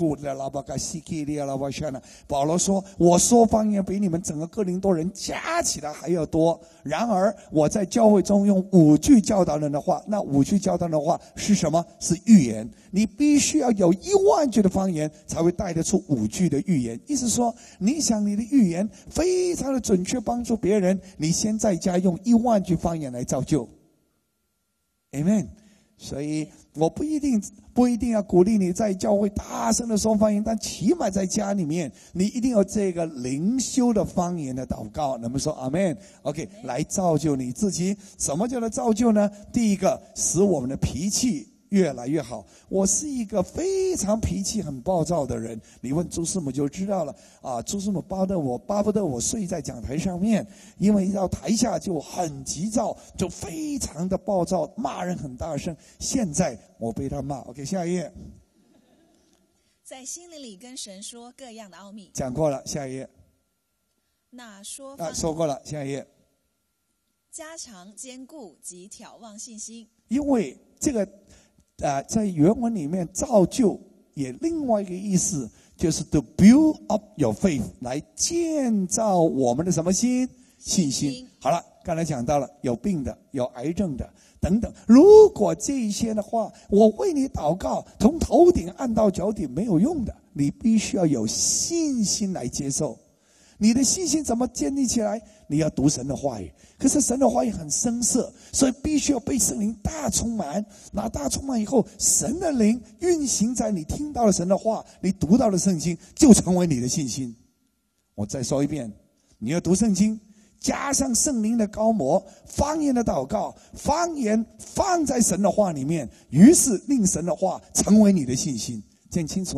[SPEAKER 1] 保罗说，我说方言比你们整个哥林多人加起来还要多。然而我在教会中用五句教导人的话，那五句教导人的话是什么？是预言。你必须要有一万句的方言，才会带得出五句的预言。意思说，你想你的预言非常的准确，帮助别人，你先在家用一万句方言来造就。Amen。所以我不一定不一定要鼓励你在教会大声的说方言，但起码在家里面，你一定有这个灵修的方言的祷告。能不能说阿们 ？OK， 来造就你自己。什么叫做造就呢？第一个，使我们的脾气越来越好。我是一个非常脾气很暴躁的人，你问朱师母就知道了啊。朱师母巴不得我巴不得我睡在讲台上面，因为到台下就很急躁，就非常的暴躁，骂人很大声。现在我被他骂。OK， 下一页。
[SPEAKER 3] 在心灵里跟神说各样的奥秘。
[SPEAKER 1] 讲过了，下一页。
[SPEAKER 3] 那说
[SPEAKER 1] 啊，说过了，下一页。
[SPEAKER 3] 加强坚固及眺望信心。
[SPEAKER 1] 因为这个啊、呃，在原文里面造就也另外一个意思，就是 to build up your faith， 来建造我们的什么心？信心。信心好了，刚才讲到了有病的，有癌症的等等。如果这一些的话，我为你祷告，从头顶按到脚底没有用的，你必须要有信心来接受。你的信心怎么建立起来？你要读神的话语，可是神的话语很生涩，所以必须要被圣灵大充满。那大充满以后，神的灵运行在你听到了神的话，你读到了圣经，就成为你的信心。我再说一遍，你要读圣经，加上圣灵的高摩，方言的祷告，方言放在神的话里面，于是令神的话成为你的信心。见清楚吗？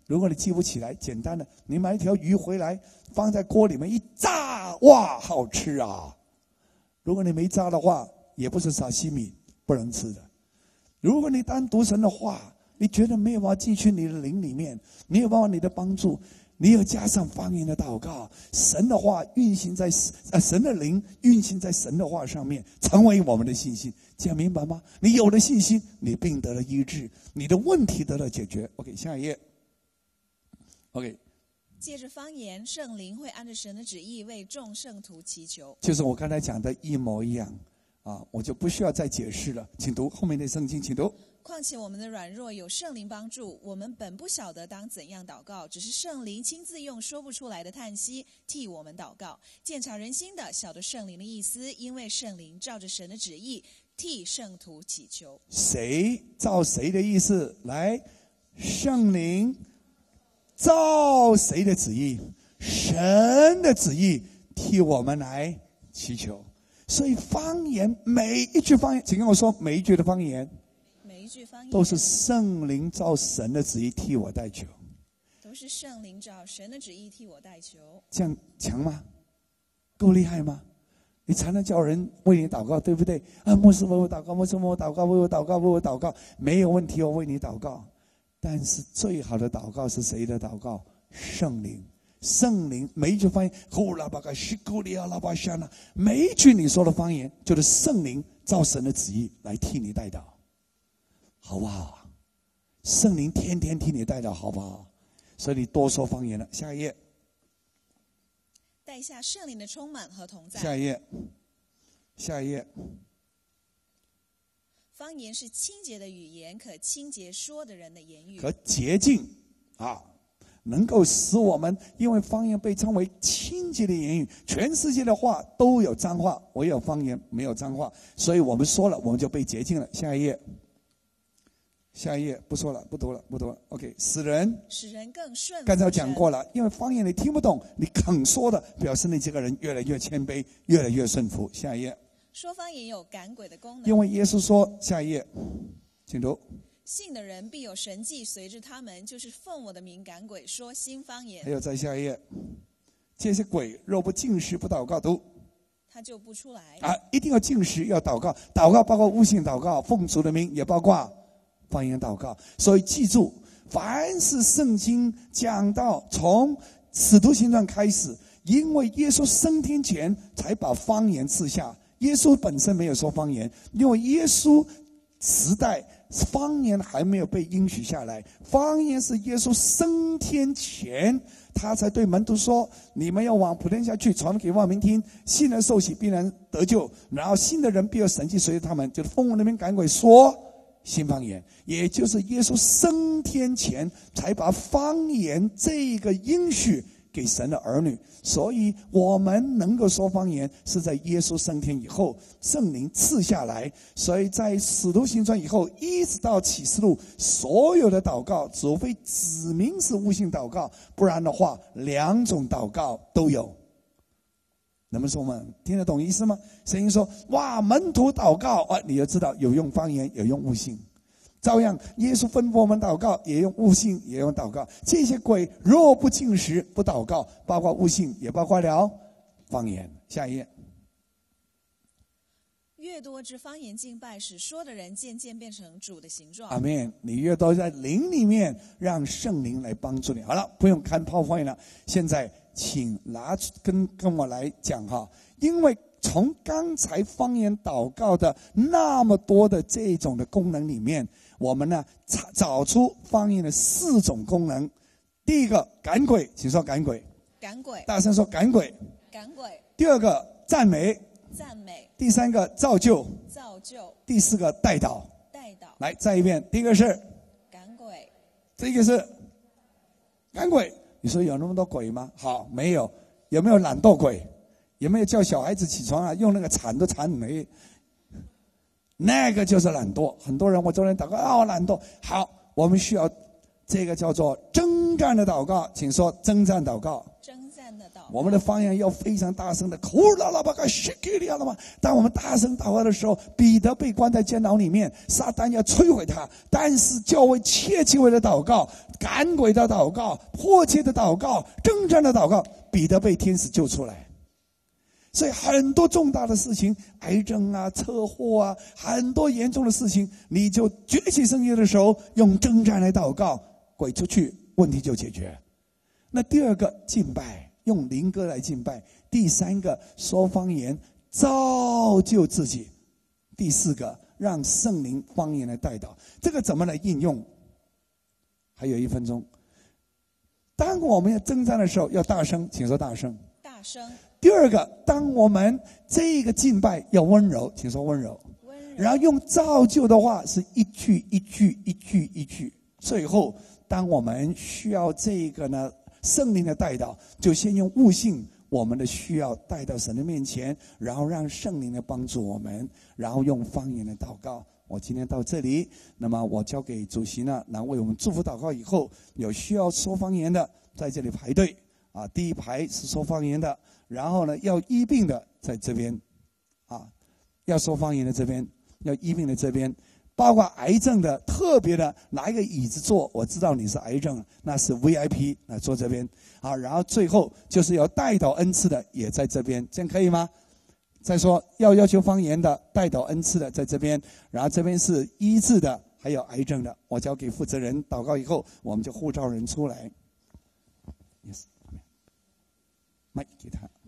[SPEAKER 1] 如果你记不起来，简单的，你买一条鱼回来，放在锅里面一炸，哇，好吃啊！如果你没炸的话，也不是沙西米，不能吃的。如果你单读神的话，你觉得没有办法进去你的灵里面，没有办法你的帮助，你要加上方言的祷告，神的话运行在呃神的灵运行在神的话上面，成为我们的信心，这样明白吗？你有了信心，你病得了医治，你的问题得了解决。OK， 下一页。OK，
[SPEAKER 3] 借着方言，圣灵会按着神的旨意为众圣徒祈求。
[SPEAKER 1] 就是我刚才讲的一模一样啊，我就不需要再解释了。请读后面的圣经，请读。
[SPEAKER 3] 况且我们的软弱有圣灵帮助，我们本不晓得当怎样祷告，只是圣灵亲自用说不出来的叹息替我们祷告。鉴察人心的，晓得圣灵的意思，因为圣灵照着神的旨意替圣徒祈求。
[SPEAKER 1] 谁照谁的意思来？圣灵照谁的旨意？神的旨意替我们来祈求。所以方言，每一句方言，请跟我说，每一句的方言，
[SPEAKER 3] 每一句方言
[SPEAKER 1] 都是圣灵照神的旨意替我代求，
[SPEAKER 3] 都是圣灵照神的旨意替我代求。
[SPEAKER 1] 这样强吗？够厉害吗？你才能叫人为你祷告，对不对？啊，牧师为我祷告，牧师为我祷告，为我祷告，为我祷告，没有问题，我为你祷告。但是最好的祷告是谁的祷告？圣灵。圣灵每一句方言，呼啦巴嘎西古里亚拉巴夏那，每一句你说的方言，就是圣灵照神的旨意来替你代祷，好不好？圣灵天天替你代祷，好不好？所以你多说方言了。下一页，
[SPEAKER 3] 带下圣灵的充满和同在。
[SPEAKER 1] 下一页，下一页。
[SPEAKER 3] 方言是清洁的语言，可清洁说的人的言语，
[SPEAKER 1] 和洁净啊。能够使我们，因为方言被称为清洁的言语，全世界的话都有脏话，唯有方言没有脏话，所以我们说了，我们就被洁净了。下一页，下一页不说了，不读了，不读了。OK， 使人
[SPEAKER 3] 使人更顺服。
[SPEAKER 1] 刚才讲过了，因为方言你听不懂，你肯说的，表示你这个人越来越谦卑，越来越顺服。下一页，
[SPEAKER 3] 说方言有赶鬼的功能，
[SPEAKER 1] 因为耶稣说，下一页，请读。
[SPEAKER 3] 信的人必有神迹随着他们，就是奉我的名赶鬼，说新方言。
[SPEAKER 1] 还有在下一页，这些鬼若不禁食不祷告，读
[SPEAKER 3] 他就不出来
[SPEAKER 1] 啊！一定要禁食，要祷告，祷告包括悟性祷告，奉主的名，也包括方言祷告。所以记住，凡是圣经讲到从使徒行传开始，因为耶稣升天前才把方言赐下，耶稣本身没有说方言，因为耶稣时代方言还没有被应许下来，方言是耶稣升天前他才对门徒说，你们要往普天下去，传给万民听，信人受洗必然得救，然后信的人必有神迹随着他们，就是奉我那边赶鬼说新方言，也就是耶稣升天前才把方言这个应许给神的儿女，所以我们能够说方言是在耶稣升天以后，圣灵赐下来。所以在使徒行传以后一直到启示录，所有的祷告除非指明是悟性祷告，不然的话两种祷告都有。能不能说我们听得懂意思吗？圣经说哇，门徒祷告啊，你就知道有用方言，有用悟性。照样，耶稣吩咐我们祷告，也用悟性，也用祷告。这些鬼若不禁食、不祷告，包括悟性，也包括了方言。下一页。
[SPEAKER 3] 越多之方言敬拜，使说的人渐渐变成主的形状。
[SPEAKER 1] 阿们。你越多在灵里面，让圣灵来帮助你。好了，不用看 PowerPoint 了。现在请拿跟跟我来讲哈，因为从刚才方言祷告的那么多的这种的功能里面，我们呢找出方言的四种功能。第一个赶鬼，请说赶鬼。
[SPEAKER 3] 赶鬼。
[SPEAKER 1] 大声说赶鬼。
[SPEAKER 3] 赶鬼。
[SPEAKER 1] 第二个赞美。
[SPEAKER 3] 赞美。
[SPEAKER 1] 第三个造就。
[SPEAKER 3] 造就。
[SPEAKER 1] 第四个代祷。
[SPEAKER 3] 代祷。
[SPEAKER 1] 来再一遍，第一个是
[SPEAKER 3] 赶鬼，
[SPEAKER 1] 这个是赶鬼。你说有那么多鬼吗？好，没有。有没有懒惰鬼？有没有叫小孩子起床啊？用那个铲都铲没？那个就是懒惰。很多人我昨天祷告啊，我懒惰。好，我们需要这个叫做征战的祷告，请说征战祷告。
[SPEAKER 3] 征战淡的祷告。
[SPEAKER 1] 我们的方言要非常大声的，口啦啦吧个西给里了嘛。当我们大声祷告的时候，彼得被关在监牢里面，撒旦要摧毁他，但是教会切切为了祷告，赶鬼的祷告，迫切的祷告，征战的祷告，彼得被天使救出来。所以很多重大的事情，癌症啊、车祸啊，很多严重的事情，你就举起圣经的时候，用征战来祷告，鬼出去，问题就解决。那第二个敬拜，用灵歌来敬拜；第三个说方言，造就自己；第四个让圣灵方言来带导。这个怎么来应用？还有一分钟。当我们要征战的时候，要大声，请说大声。
[SPEAKER 3] 大声。
[SPEAKER 1] 第二个，当我们这个敬拜要温柔，请说温柔。
[SPEAKER 3] 温柔。
[SPEAKER 1] 然后用造就的话是一句一句一句一句。最后，当我们需要这个呢圣灵的带导，就先用悟性我们的需要带到神的面前，然后让圣灵来帮助我们，然后用方言的祷告。我今天到这里，那么我交给主席呢，然后为我们祝福祷告以后，有需要说方言的在这里排队啊，第一排是说方言的。然后呢，要医病的在这边，啊，要说方言的这边，要医病的这边，包括癌症的，特别的拿一个椅子坐，我知道你是癌症，那是 V I P 来坐这边，啊，然后最后就是要代祷恩赐的也在这边，这样可以吗？再说要要求方言的、代祷恩赐的在这边，然后这边是医治的，还有癌症的，我交给负责人祷告以后，我们就呼召人出来。Yes， 麦给他。